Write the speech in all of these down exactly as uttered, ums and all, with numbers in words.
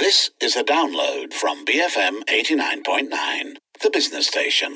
This is a download from B F M eighty-nine point nine, the business station.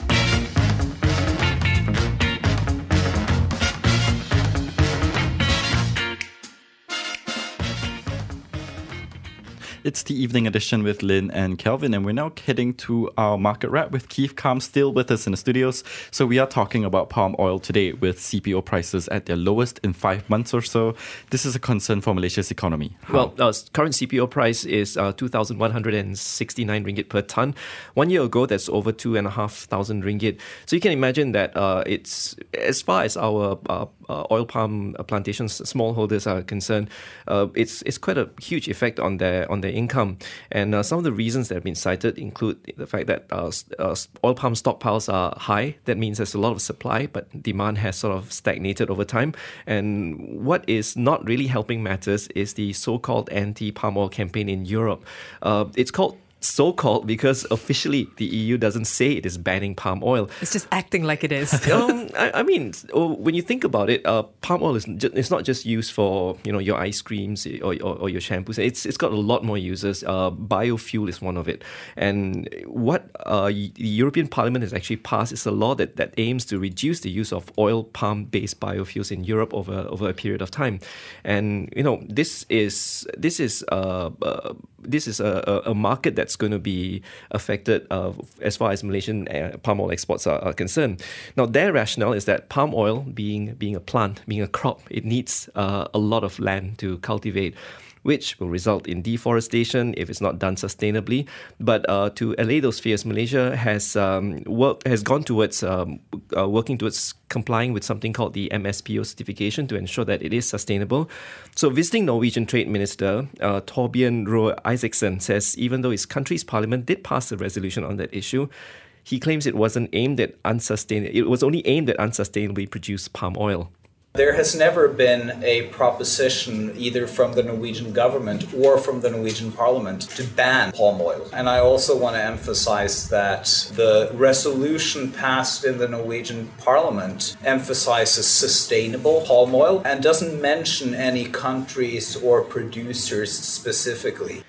It's the evening edition with Lynn and Kelvin, and we're now heading to our market wrap with Keith Kam still with us in the studios. So we are talking about palm oil today with C P O prices at their lowest in five months or so. This is a concern for Malaysia's economy. How? Well, uh, current C P O price is uh, two thousand one hundred sixty-nine ringgit per tonne. One year ago, that's over two thousand five hundred ringgit. So you can imagine that uh, it's, as far as our uh, uh, oil palm plantations, smallholders are concerned, uh, it's it's quite a huge effect on their on their income. And uh, some of the reasons that have been cited include the fact that uh, uh, oil palm stockpiles are high. That means there's a lot of supply, but demand has sort of stagnated over time. And what is not really helping matters is the so-called anti-palm oil campaign in Europe. Uh, it's called so-called because officially the E U doesn't say it is banning palm oil. It's just acting like it is. um, I, I mean, when you think about it, uh, palm oil is just, it's not just used for, you know, your ice creams or, or, or your shampoos. It's it's got a lot more uses. Uh, biofuel is one of it. And what uh, the European Parliament has actually passed is a law that, that aims to reduce the use of oil palm-based biofuels in Europe over over a period of time. And you know, this is this is uh, uh, this is a, a market that's going to be affected uh, as far as Malaysian uh, palm oil exports are, are concerned. Now, their rationale is that palm oil, being being a plant, being a crop, it needs uh, a lot of land to cultivate, which will result in deforestation if it's not done sustainably. But uh, to allay those fears, Malaysia has um, worked has gone towards um, uh, working towards complying with something called the M S P O certification to ensure that it is sustainable. So visiting Norwegian Trade Minister uh, Torbjørn Røe Isaksen says even though his country's parliament did pass a resolution on that issue, he claims it wasn't aimed at unsustain- it was only aimed at unsustainably produced palm oil. There has never been a proposition either from the Norwegian government or from the Norwegian parliament to ban palm oil. And I also want to emphasize that the resolution passed in the Norwegian parliament emphasizes sustainable palm oil and doesn't mention any countries or producers specifically.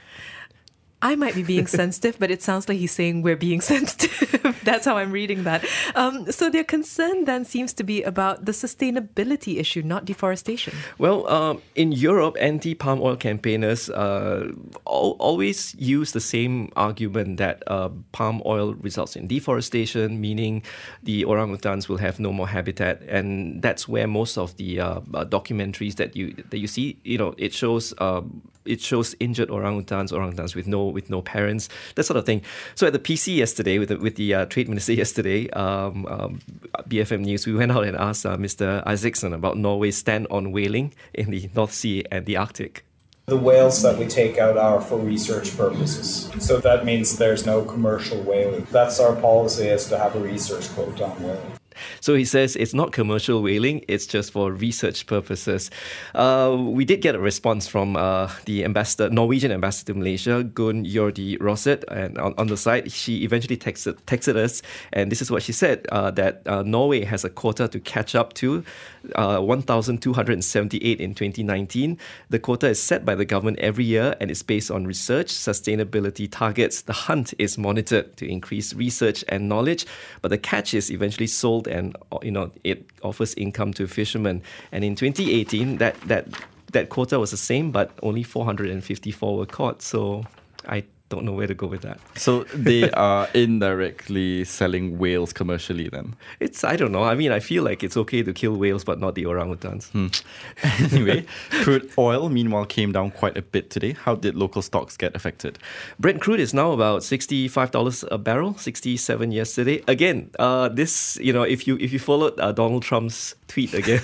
I might be being sensitive, but it sounds like he's saying we're being sensitive. That's how I'm reading that. Um, so their concern then seems to be about the sustainability issue, not deforestation. Well, um, in Europe, anti-palm oil campaigners uh, al- always use the same argument that uh, palm oil results in deforestation, meaning the orangutans will have no more habitat. And that's where most of the uh, uh, documentaries that you that you see, you know, it shows uh, it shows injured orangutans, orangutans with no with no parents, that sort of thing. So at the P C yesterday, with the, with the uh, trade minister yesterday, um, um, B F M News, we went out and asked uh, Mister Isaksen about Norway's stand on whaling in the North Sea and the Arctic. The whales that we take out are for research purposes. So that means there's no commercial whaling. That's our policy, is to have a research quota on whaling. So he says it's not commercial whaling, it's just for research purposes. Uh, we did get a response from uh, the ambassador, Norwegian ambassador to Malaysia, Gun Jordi Rosset, and on, on the side, she eventually texted, texted us, and this is what she said, uh, that uh, Norway has a quota to catch up to, uh, one thousand two hundred seventy-eight in twenty nineteen. The quota is set by the government every year, and it's based on research, sustainability targets. The hunt is monitored to increase research and knowledge, but the catch is eventually sold and you know it offers income to fishermen. And in twenty eighteen, that that that quota was the same, but only four hundred fifty-four were caught. So I don't know where to go with that. So they are indirectly selling whales commercially then? It's, I don't know. I mean, I feel like it's okay to kill whales, but not the orangutans. Hmm. Anyway, crude oil, meanwhile, came down quite a bit today. How did local stocks get affected? Brent crude is now about sixty-five dollars a barrel, sixty-seven yesterday. Again, uh, this, you know, if you if you followed uh, Donald Trump's tweet again,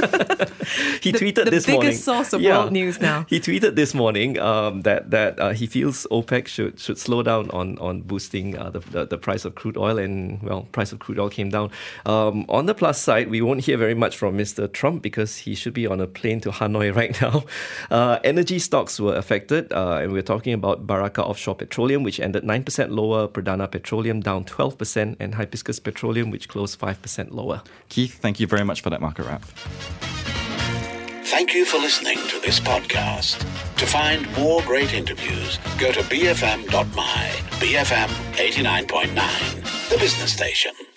he the, tweeted the this morning. The biggest source of yeah, world news now. He tweeted this morning um, that that uh, he feels OPEC should should slow down on on boosting uh, the, the the price of crude oil, and well, price of crude oil came down. Um, on the plus side, we won't hear very much from Mister Trump because he should be on a plane to Hanoi right now. Uh, energy stocks were affected, uh, and we're talking about Baraka Offshore Petroleum, which ended nine percent lower, Perdana Petroleum down twelve percent, and Hibiscus Petroleum, which closed five percent lower. Keith, thank you very much for that market wrap. Thank you for listening to the this podcast. To find more great interviews, go to b f m dot m y. B F M eighty-nine point nine, the business station.